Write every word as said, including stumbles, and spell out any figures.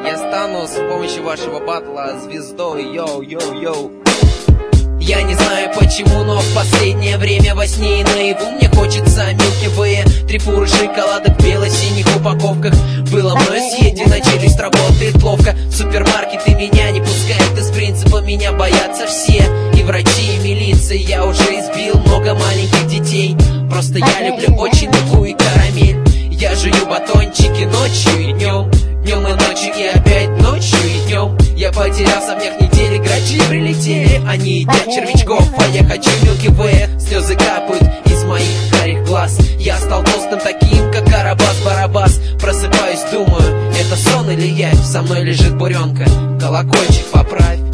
Я стану с помощью вашего батла звездой, йоу-йоу-йоу. Я не знаю почему, но в последнее время во сне и наяву мне хочется Milky Way. Три фуры шоколадок в бело-синих упаковках. Было мною съедено, челюсть работает ловко. В супермаркеты меня не пускают, из принципа меня боятся все. И врачи, и милиция, я уже избил много маленьких детей. Просто я люблю очень муку и карамель. Я жую батончики ночью и днем, днем и ночью, и опять ночью и днем. Я потерялся в днях недели, грачи прилетели, они едят червячков, а я хочу Milky Way. Слезы капают из моих карих глаз. Я стал толстым таким, как Карабас-Барабас. Просыпаюсь, думаю, это сон или явь? Со мной лежит буренка, колокольчик поправь.